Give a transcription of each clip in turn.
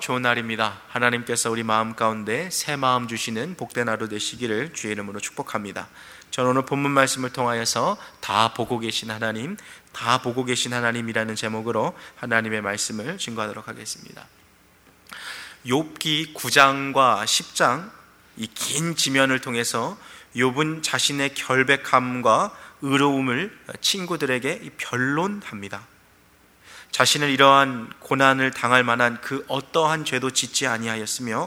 좋은 날입니다. 하나님께서 우리 마음 가운데 새 마음 주시는 복된 하루 되시기를 주의 이름으로 축복합니다. 저는 오늘 본문 말씀을 통하여서 다 보고 계신 하나님, 다 보고 계신 하나님이라는 제목으로 하나님의 말씀을 증거하도록 하겠습니다. 욥기 9장과 10장 이 긴 지면을 통해서 욥은 자신의 결백함과 의로움을 친구들에게 변론합니다. 자신을 이러한 고난을 당할 만한 그 어떠한 죄도 짓지 아니하였으며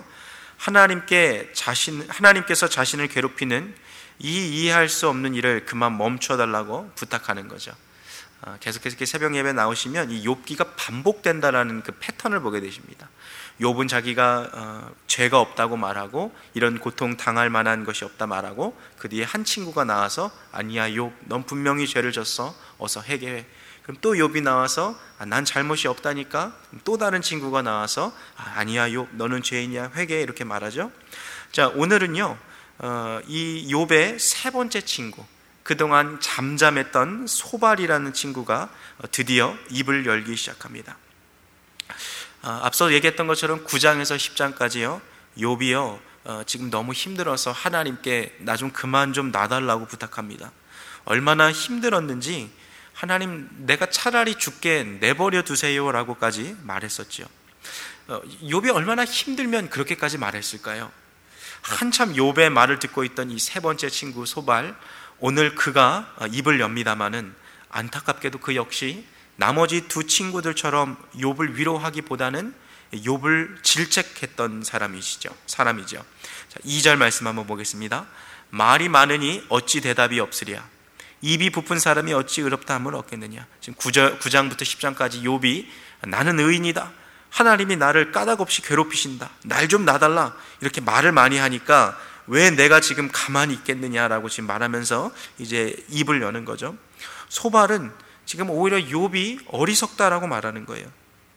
하나님께서 자신을 괴롭히는 이 이해할 수 없는 일을 그만 멈춰달라고 부탁하는 거죠. 계속해서 이렇게 새벽 예배 나오시면 이 욥기가 반복된다라는 그 패턴을 보게 되십니다. 욥은 자기가 죄가 없다고 말하고 이런 고통 당할 만한 것이 없다 말하고 그 뒤에 한 친구가 나와서 아니야 욥, 넌 분명히 죄를 졌어, 어서 회개해. 그럼 또 욥이 나와서 난 잘못이 없다니까. 또 다른 친구가 나와서 아니야 욥, 너는 죄인이야, 회개해, 이렇게 말하죠. 자, 오늘은요 이 욥의 세 번째 친구, 그동안 잠잠했던 소발이라는 친구가 드디어 입을 열기 시작합니다. 앞서 얘기했던 것처럼 9장에서 10장까지요 욥이요 지금 너무 힘들어서 하나님께 나 좀 그만 좀 놔달라고 부탁합니다. 얼마나 힘들었는지 하나님, 내가 차라리 죽게 내버려 두세요 라고까지 말했었죠. 욥이 얼마나 힘들면 그렇게까지 말했을까요? 한참 욥의 말을 듣고 있던 이 세 번째 친구 소발, 오늘 그가 입을 엽니다마는 안타깝게도 그 역시 나머지 두 친구들처럼 욥을 위로하기보다는 욥을 질책했던 사람이죠. 자, 2절 말씀 한번 보겠습니다. 말이 많으니 어찌 대답이 없으랴. 입이 부푼 사람이 어찌 의롭다 함을 얻겠느냐. 지금 9장부터 10장까지 욥이 나는 의인이다, 하나님이 나를 까닭없이 괴롭히신다, 날 좀 놔달라, 이렇게 말을 많이 하니까 왜 내가 지금 가만히 있겠느냐라고 지금 말하면서 이제 입을 여는 거죠. 소발은 지금 오히려 욥이 어리석다라고 말하는 거예요.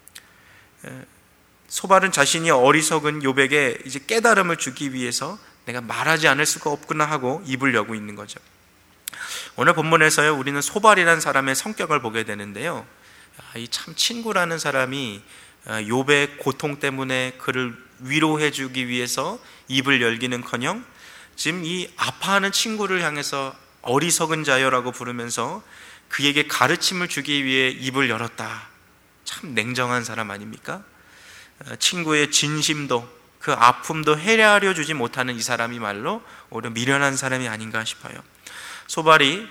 소발은 자신이 어리석은 욥에게 이제 깨달음을 주기 위해서 내가 말하지 않을 수가 없구나 하고 입을 여고 있는 거죠. 오늘 본문에서요 우리는 소발이라는 사람의 성격을 보게 되는데요, 이 참 친구라는 사람이 욥의 고통 때문에 그를 위로해 주기 위해서 입을 열기는커녕 지금 이 아파하는 친구를 향해서 어리석은 자여라고 부르면서 그에게 가르침을 주기 위해 입을 열었다. 참 냉정한 사람 아닙니까? 친구의 진심도 그 아픔도 헤아려 주지 못하는 이 사람이 말로 오히려 미련한 사람이 아닌가 싶어요. 소발이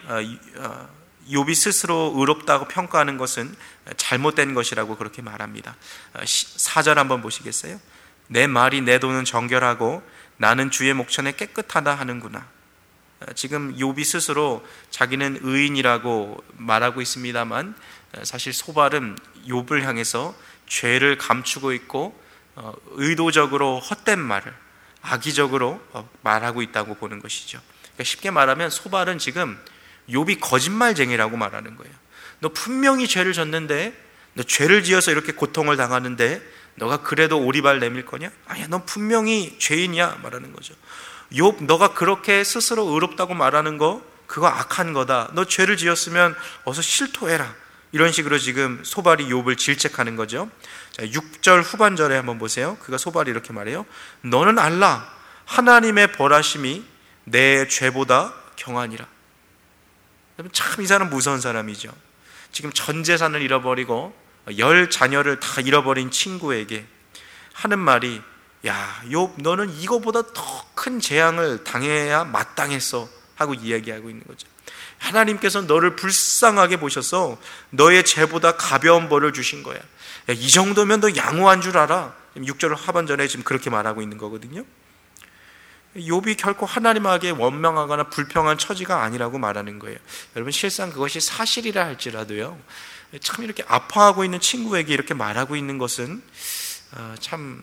욥이 스스로 의롭다고 평가하는 것은 잘못된 것이라고 그렇게 말합니다. 4절 한번 보시겠어요? 내 말이 내 돈은 정결하고 나는 주의 목전에 깨끗하다 하는구나. 지금 욥이 스스로 자기는 의인이라고 말하고 있습니다만 사실 소발은 욥을 향해서 죄를 감추고 있고 의도적으로 헛된 말을 악의적으로 말하고 있다고 보는 것이죠. 쉽게 말하면 소발은 지금 욥이 거짓말쟁이라고 말하는 거예요. 너 분명히 죄를 졌는데, 너 죄를 지어서 이렇게 고통을 당하는데 너가 그래도 오리발 내밀 거냐? 아니야, 넌 분명히 죄인이야 말하는 거죠. 욥, 너가 그렇게 스스로 의롭다고 말하는 거 그거 악한 거다. 너 죄를 지었으면 어서 실토해라. 이런 식으로 지금 소발이 욥을 질책하는 거죠. 자, 6절 후반절에 한번 보세요. 그가 소발이 이렇게 말해요. 너는 알라, 하나님의 벌하심이 내 죄보다 경하니라. 참 이 사람 무서운 사람이죠. 지금 전 재산을 잃어버리고 10 자녀를 다 잃어버린 친구에게 하는 말이, 야 욥, 너는 이거보다 더 큰 재앙을 당해야 마땅했어 하고 이야기하고 있는 거죠. 하나님께서 너를 불쌍하게 보셔서 너의 죄보다 가벼운 벌을 주신 거야. 야, 이 정도면 너 양호한 줄 알아. 6절 하반절에 지금 그렇게 말하고 있는 거거든요. 욥이 결코 하나님에게 원망하거나 불평한 처지가 아니라고 말하는 거예요. 여러분, 실상 그것이 사실이라 할지라도요, 참 이렇게 아파하고 있는 친구에게 이렇게 말하고 있는 것은 참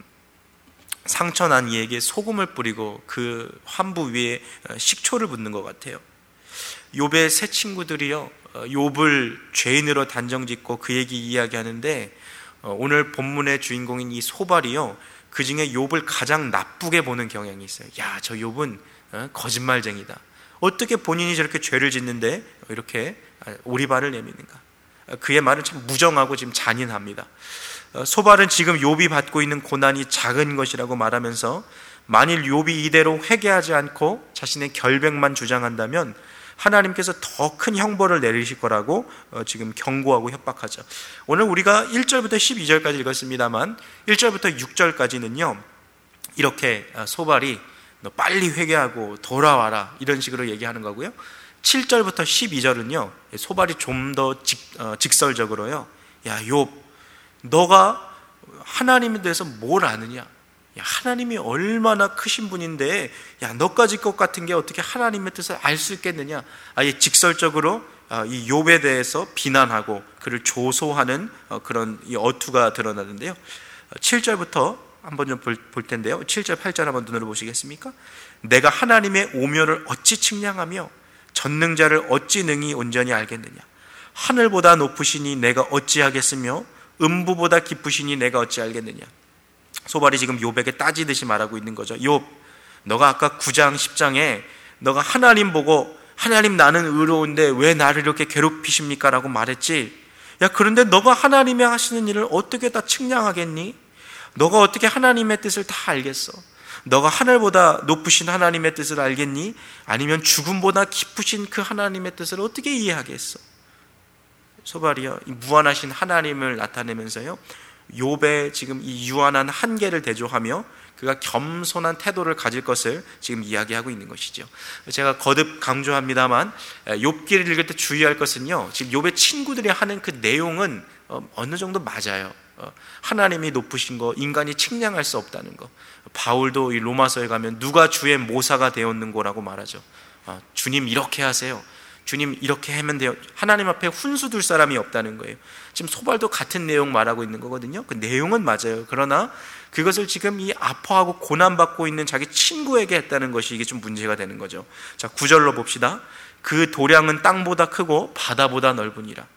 상처난 이에게 소금을 뿌리고 그 환부 위에 식초를 붓는 것 같아요. 욥의 세 친구들이요 욥을 죄인으로 단정짓고 그에게 이야기하는데, 오늘 본문의 주인공인 이 소발이요 그 중에 욥을 가장 나쁘게 보는 경향이 있어요. 야, 저 욥은 거짓말쟁이다. 어떻게 본인이 저렇게 죄를 짓는데 이렇게 오리발을 내미는가. 그의 말은 참 무정하고 지금 잔인합니다. 소발은 지금 욥이 받고 있는 고난이 작은 것이라고 말하면서 만일 욥이 이대로 회개하지 않고 자신의 결백만 주장한다면 하나님께서 더 큰 형벌을 내리실 거라고 지금 경고하고 협박하죠. 오늘 우리가 1절부터 12절까지 읽었습니다만 1절부터 6절까지는요 이렇게 소발이 너 빨리 회개하고 돌아와라 이런 식으로 얘기하는 거고요. 7절부터 12절은요 소발이 좀 더 직설적으로요, 야 욥, 너가 하나님에 대해서 뭘 아느냐? 야, 하나님이 얼마나 크신 분인데 야 너까지 것 같은 게 어떻게 하나님의 뜻을 알 수 있겠느냐? 아예 직설적으로 이 욥에 대해서 비난하고 그를 조소하는 그런 이 어투가 드러나는데요. 7절부터 한번 좀 볼 텐데요. 7절 8절 한번 눈으로 보시겠습니까? 내가 하나님의 오묘를 어찌 측량하며 전능자를 어찌 능히 온전히 알겠느냐? 하늘보다 높으시니 내가 어찌하겠으며 음부보다 깊으시니 내가 어찌 알겠느냐? 소발이 지금 욥에게 따지듯이 말하고 있는 거죠. 욥, 너가 아까 9장 10장에 너가 하나님 보고 하나님 나는 의로운데 왜 나를 이렇게 괴롭히십니까? 라고 말했지. 야, 그런데 너가 하나님이 하시는 일을 어떻게 다 측량하겠니? 너가 어떻게 하나님의 뜻을 다 알겠어? 너가 하늘보다 높으신 하나님의 뜻을 알겠니? 아니면 죽음보다 깊으신 그 하나님의 뜻을 어떻게 이해하겠어? 소발이요, 이 무한하신 하나님을 나타내면서요 욥의 지금 이 유한한 한계를 대조하며 그가 겸손한 태도를 가질 것을 지금 이야기하고 있는 것이죠. 제가 거듭 강조합니다만 욥기를 읽을 때 주의할 것은요, 지금 욥의 친구들이 하는 그 내용은 어느 정도 맞아요. 하나님이 높으신 거 인간이 측량할 수 없다는 거. 바울도 이 로마서에 가면 누가 주의 모사가 되었는고라고 말하죠. 주님 이렇게 하세요, 주님 이렇게 하면 돼요. 하나님 앞에 훈수 둘 사람이 없다는 거예요. 지금 소발도 같은 내용 말하고 있는 거거든요. 그 내용은 맞아요. 그러나 그것을 지금 이 아파하고 고난받고 있는 자기 친구에게 했다는 것이 이게 좀 문제가 되는 거죠. 자, 9절로 봅시다. 그 도량은 땅보다 크고 바다보다 넓으니라.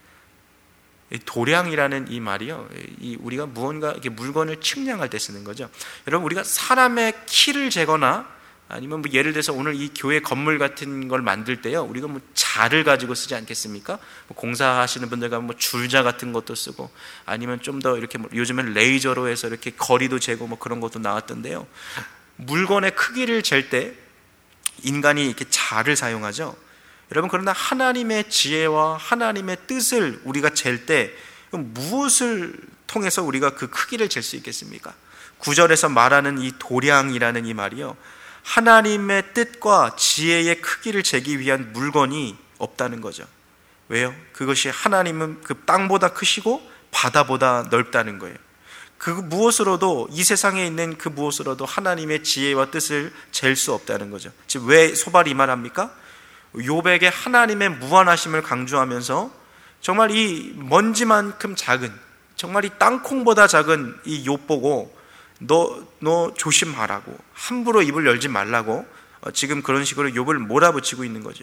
도량이라는 이 말이요, 우리가 무언가 이렇게 물건을 측량할 때 쓰는 거죠. 여러분, 우리가 사람의 키를 재거나 아니면 뭐 예를 들어서 오늘 이 교회 건물 같은 걸 만들 때요, 우리가 뭐 자를 가지고 쓰지 않겠습니까? 뭐 공사하시는 분들 가면 뭐 줄자 같은 것도 쓰고, 아니면 좀 더 이렇게 뭐 요즘엔 레이저로 해서 이렇게 거리도 재고 뭐 그런 것도 나왔던데요. 물건의 크기를 잴 때 인간이 이렇게 자를 사용하죠. 여러분, 그러나 하나님의 지혜와 하나님의 뜻을 우리가 잴 때 무엇을 통해서 우리가 그 크기를 잴 수 있겠습니까? 9절에서 말하는 이 도량이라는 이 말이요, 하나님의 뜻과 지혜의 크기를 재기 위한 물건이 없다는 거죠. 왜요? 그것이 하나님은 그 땅보다 크시고 바다보다 넓다는 거예요. 그 무엇으로도, 이 세상에 있는 그 무엇으로도 하나님의 지혜와 뜻을 잴 수 없다는 거죠. 지금 왜 소발이 이 말합니까? 욥에게 하나님의 무한하심을 강조하면서 정말 이 먼지만큼 작은, 정말 이 땅콩보다 작은 이 욥 보고 너 조심하라고, 함부로 입을 열지 말라고 지금 그런 식으로 욥을 몰아붙이고 있는 거죠.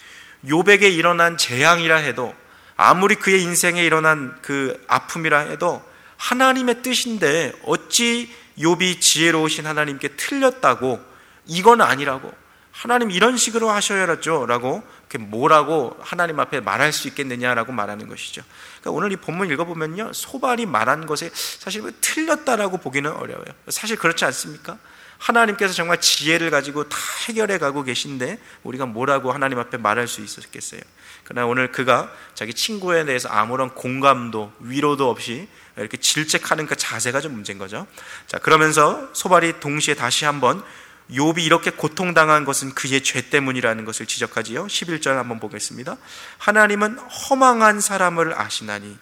욥에게 일어난 재앙이라 해도, 아무리 그의 인생에 일어난 그 아픔이라 해도 하나님의 뜻인데 어찌 욥이 지혜로우신 하나님께 틀렸다고, 이건 아니라고, 하나님 이런 식으로 하셔야죠 라고 뭐라고 하나님 앞에 말할 수 있겠느냐라고 말하는 것이죠. 그러니까 오늘 이 본문 읽어보면요, 소발이 말한 것에 사실 틀렸다라고 보기는 어려워요. 사실 그렇지 않습니까? 하나님께서 정말 지혜를 가지고 다 해결해 가고 계신데 우리가 뭐라고 하나님 앞에 말할 수 있었겠어요? 그러나 오늘 그가 자기 친구에 대해서 아무런 공감도 위로도 없이 이렇게 질책하는 그 자세가 좀 문제인 거죠. 자, 그러면서 소발이 동시에 다시 한번 욥이 이렇게 고통당한 것은 그의 죄 때문이라는 것을 지적하지요. 11절 한번 보겠습니다. 하나님은 허망한 사람을 아시나니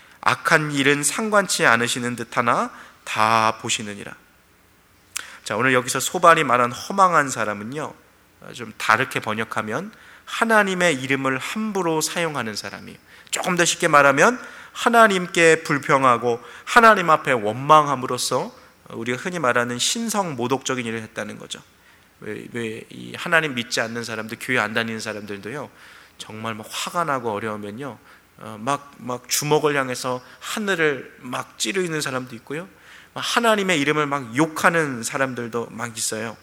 악한 일은 상관치 않으시는 듯하나 다 보시느니라. 자, 오늘 여기서 소발이 말한 허망한 사람은요, 좀 다르게 번역하면 하나님의 이름을 함부로 사용하는 사람이에요. 조금 더 쉽게 말하면 하나님께 불평하고 하나님 앞에 원망함으로써 우리가 흔히 말하는 신성 모독적인 일을 했다는 거죠. 왜 이 하나님 믿지 않는 사람들, 교회 안 다니는 사람들도요, 정말 막 화가 나고 어려우면요, 막 주먹을 향해서 하늘을 막 찌르는 사람도 있고요, 하나님의 이름을 막 욕하는 사람들도 막 있어요.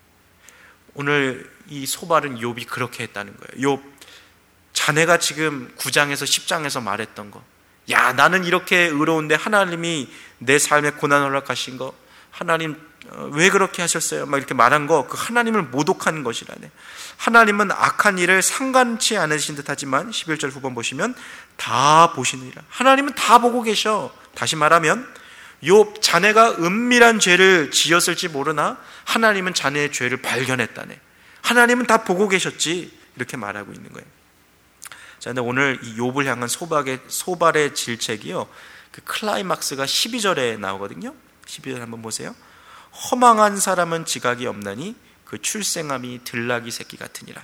오늘 이 소발은 욥이 그렇게 했다는 거예요. 욥, 자네가 지금 9장에서 10장에서 말했던 거, 야, 나는 이렇게 의로운데 하나님이 내 삶에 고난을 허락하신 거, 하나님 왜 그렇게 하셨어요? 막 이렇게 말한 거, 그 하나님을 모독하는 것이라네. 하나님은 악한 일을 상관치 않으신 듯 하지만 11절 후반 보시면 다 보시느니라. 하나님은 다 보고 계셔. 다시 말하면 욥 자네가 은밀한 죄를 지었을지 모르나 하나님은 자네의 죄를 발견했다네. 하나님은 다 보고 계셨지. 이렇게 말하고 있는 거예요. 자, 근데 오늘 이 욥을 향한 소발의 질책이요, 그 클라이막스가 12절에 나오거든요. 12절 한번 보세요. 허망한 사람은 지각이 없나니 그 출생함이 들나귀 새끼 같으니라.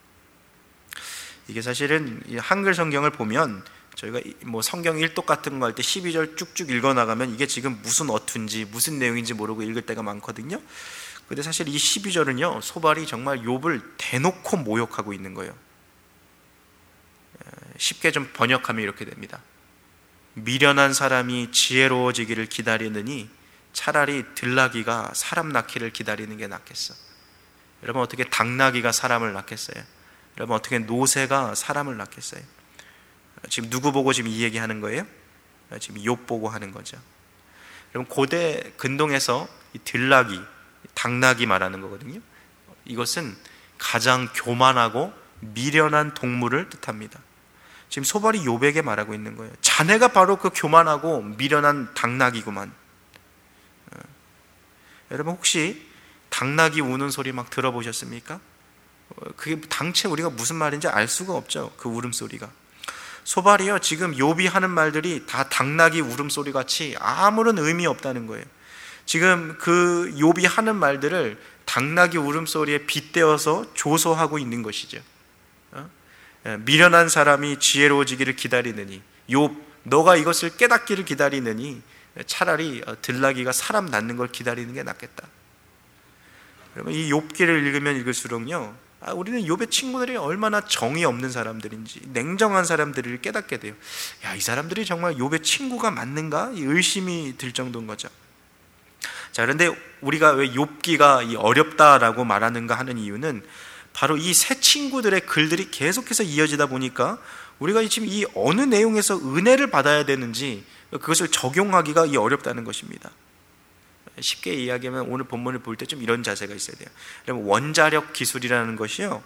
이게 사실은 한글 성경을 보면 저희가 뭐 성경 일독 같은 거 할 때 12절 쭉쭉 읽어 나가면 이게 지금 무슨 어투인지 무슨 내용인지 모르고 읽을 때가 많거든요. 근데 사실 이 12절은요, 소발이 정말 욥을 대놓고 모욕하고 있는 거예요. 쉽게 좀 번역하면 이렇게 됩니다. 미련한 사람이 지혜로워지기를 기다리느니 차라리 들나귀가 사람 낳기를 기다리는 게 낫겠어. 여러분, 어떻게 당나귀가 사람을 낳겠어요? 여러분, 어떻게 노새가 사람을 낳겠어요? 지금 누구 보고 지금 이 얘기하는 거예요? 지금 욥 보고 하는 거죠. 여러분, 고대 근동에서 이 들나귀, 당나귀 말하는 거거든요. 이것은 가장 교만하고 미련한 동물을 뜻합니다. 지금 소발이 욥에게 말하고 있는 거예요. 자네가 바로 그 교만하고 미련한 당나귀구만. 여러분, 혹시 당나귀 우는 소리 막 들어보셨습니까? 그게 당체 우리가 무슨 말인지 알 수가 없죠. 그 울음소리가. 소발이요, 지금 욥이 하는 말들이 다 당나귀 울음소리 같이 아무런 의미 없다는 거예요. 지금 그 욥이 하는 말들을 당나귀 울음소리에 빗대어서 조소하고 있는 것이죠. 미련한 사람이 지혜로워지기를 기다리느니, 욥, 너가 이것을 깨닫기를 기다리느니 차라리 들나귀가 사람 낳는 걸 기다리는 게 낫겠다. 여러분, 이 욥기를 읽으면 읽을수록요, 우리는 욥의 친구들이 얼마나 정이 없는 사람들인지, 냉정한 사람들을 깨닫게 돼요. 야, 이 사람들이 정말 욥의 친구가 맞는가? 이 의심이 들 정도인 거죠. 자, 그런데 우리가 왜 욥기가 이 어렵다라고 말하는가 하는 이유는 바로 이 세 친구들의 글들이 계속해서 이어지다 보니까 우리가 지금 이 어느 내용에서 은혜를 받아야 되는지 그것을 적용하기가 어렵다는 것입니다. 쉽게 이야기하면 오늘 본문을 볼 때 좀 이런 자세가 있어야 돼요. 여러분, 원자력 기술이라는 것이요,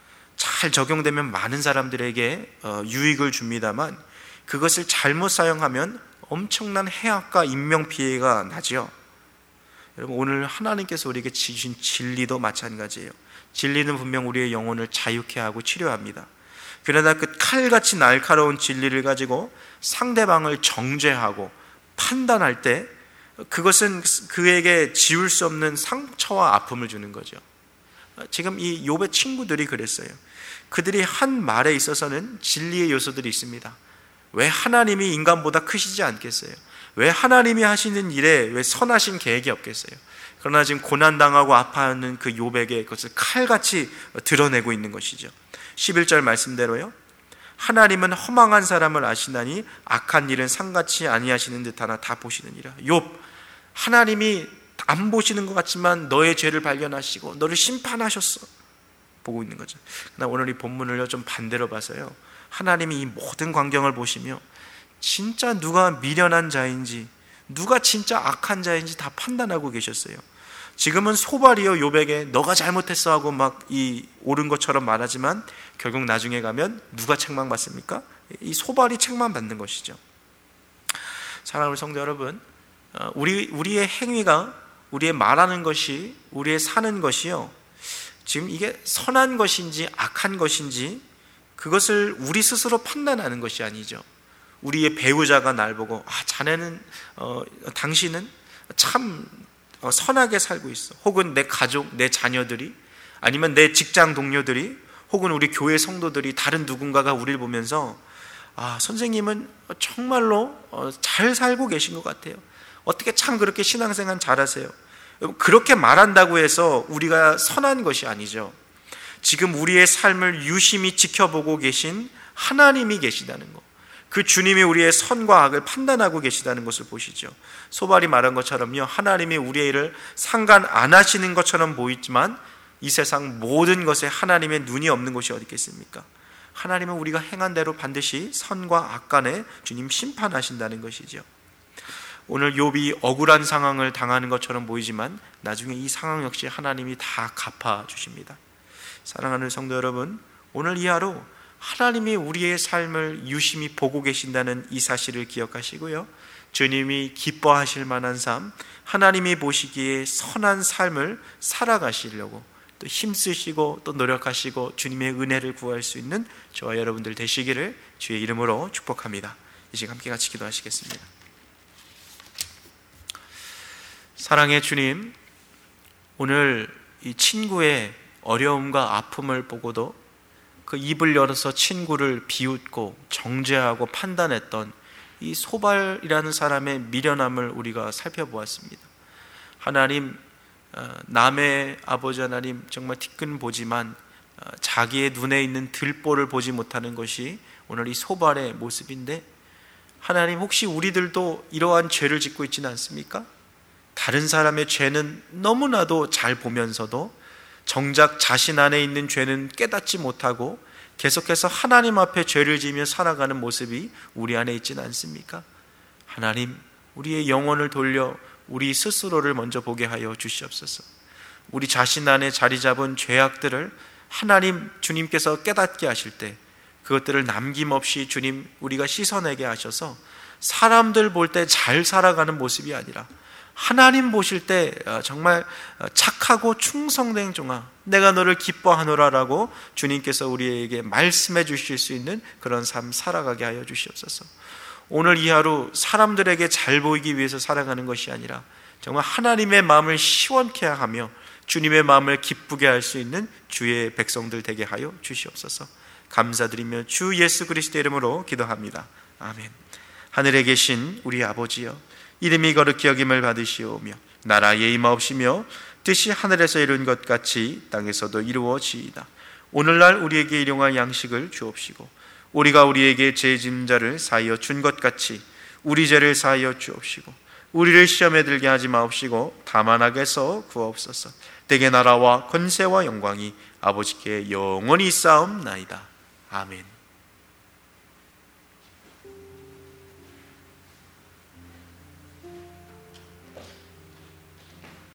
잘 적용되면 많은 사람들에게 유익을 줍니다만 그것을 잘못 사용하면 엄청난 해악과 인명피해가 나죠. 여러분, 오늘 하나님께서 우리에게 주신 진리도 마찬가지예요. 진리는 분명 우리의 영혼을 자유케 하고 치료합니다. 그러나 그 칼같이 날카로운 진리를 가지고 상대방을 정죄하고 판단할 때 그것은 그에게 지울 수 없는 상처와 아픔을 주는 거죠. 지금 이 욥의 친구들이 그랬어요. 그들이 한 말에 있어서는 진리의 요소들이 있습니다. 왜 하나님이 인간보다 크시지 않겠어요? 왜 하나님이 하시는 일에 왜 선하신 계획이 없겠어요? 그러나 지금 고난당하고 아파하는 그 욥에게 그것을 칼같이 드러내고 있는 것이죠. 11절 말씀대로요, 하나님은 허망한 사람을 아시나니 악한 일은 상같이 아니하시는 듯 하나 다 보시느니라. 욥, 하나님이 안 보시는 것 같지만 너의 죄를 발견하시고 너를 심판하셨어, 보고 있는 거죠. 그러나 오늘 이 본문을 좀 반대로 봐서요, 하나님이 이 모든 광경을 보시며 진짜 누가 미련한 자인지 누가 진짜 악한 자인지 다 판단하고 계셨어요. 지금은 소발이요, 욥에게 너가 잘못했어 하고 막 이 옳은 것처럼 말하지만 결국 나중에 가면 누가 책망받습니까? 이 소발이 책망받는 것이죠. 사랑하는 성도 여러분, 우리의 행위가, 우리의 말하는 것이, 우리의 사는 것이요, 지금 이게 선한 것인지 악한 것인지 그것을 우리 스스로 판단하는 것이 아니죠. 우리의 배우자가 날 보고 자네는 당신은 참 선하게 살고 있어, 혹은 내 가족, 내 자녀들이, 아니면 내 직장 동료들이, 혹은 우리 교회 성도들이, 다른 누군가가 우리를 보면서 선생님은 정말로 잘 살고 계신 것 같아요, 어떻게 참 그렇게 신앙생활 잘하세요, 그렇게 말한다고 해서 우리가 선한 것이 아니죠. 지금 우리의 삶을 유심히 지켜보고 계신 하나님이 계시다는 것, 그 주님이 우리의 선과 악을 판단하고 계시다는 것을 보시죠. 소발이 말한 것처럼요, 하나님이 우리의 일을 상관 안 하시는 것처럼 보이지만 이 세상 모든 것에 하나님의 눈이 없는 곳이 어디 있겠습니까? 하나님은 우리가 행한 대로 반드시 선과 악 간에 주님 심판하신다는 것이죠. 오늘 욥이 억울한 상황을 당하는 것처럼 보이지만 나중에 이 상황 역시 하나님이 다 갚아주십니다. 사랑하는 성도 여러분, 오늘 이 하루 하나님이 우리의 삶을 유심히 보고 계신다는 이 사실을 기억하시고요, 주님이 기뻐하실 만한 삶, 하나님이 보시기에 선한 삶을 살아가시려고 또 힘쓰시고 또 노력하시고 주님의 은혜를 구할 수 있는 저와 여러분들 되시기를 주의 이름으로 축복합니다. 이 시간 함께 같이 기도하시겠습니다. 사랑의 주님, 오늘 이 친구의 어려움과 아픔을 보고도 그 입을 열어서 친구를 비웃고 정죄하고 판단했던 이 소발이라는 사람의 미련함을 우리가 살펴보았습니다. 하나님, 남의 아버지 하나님 정말 티끌 보지만 자기의 눈에 있는 들보를 보지 못하는 것이 오늘 이 소발의 모습인데, 하나님 혹시 우리들도 이러한 죄를 짓고 있지는 않습니까? 다른 사람의 죄는 너무나도 잘 보면서도 정작 자신 안에 있는 죄는 깨닫지 못하고 계속해서 하나님 앞에 죄를 지으며 살아가는 모습이 우리 안에 있지는 않습니까? 하나님, 우리의 영혼을 돌려 우리 스스로를 먼저 보게 하여 주시옵소서. 우리 자신 안에 자리 잡은 죄악들을 하나님 주님께서 깨닫게 하실 때 그것들을 남김없이 주님 우리가 씻어내게 하셔서 사람들 볼 때 잘 살아가는 모습이 아니라 하나님 보실 때 정말 착하고 충성된 종아, 내가 너를 기뻐하노라라고 주님께서 우리에게 말씀해 주실 수 있는 그런 삶 살아가게 하여 주시옵소서. 오늘 이 하루 사람들에게 잘 보이기 위해서 살아가는 것이 아니라 정말 하나님의 마음을 시원케 하며 주님의 마음을 기쁘게 할 수 있는 주의 백성들 되게 하여 주시옵소서. 감사드리며 주 예수 그리스도의 이름으로 기도합니다. 아멘. 하늘에 계신 우리 아버지여, 이름이 거룩히 여김을 받으시오며 나라의 임하옵시며 뜻이 하늘에서 이룬 것 같이 땅에서도 이루어지이다. 오늘날 우리에게 일용할 양식을 주옵시고 우리가 우리에게 죄 지은 자를 사하여 준 것 같이 우리 죄를 사하여 주옵시고 우리를 시험에 들게 하지 마옵시고 다만 악에서 구하옵소서. 대개 나라와 권세와 영광이 아버지께 영원히 있사옵나이다. 아멘.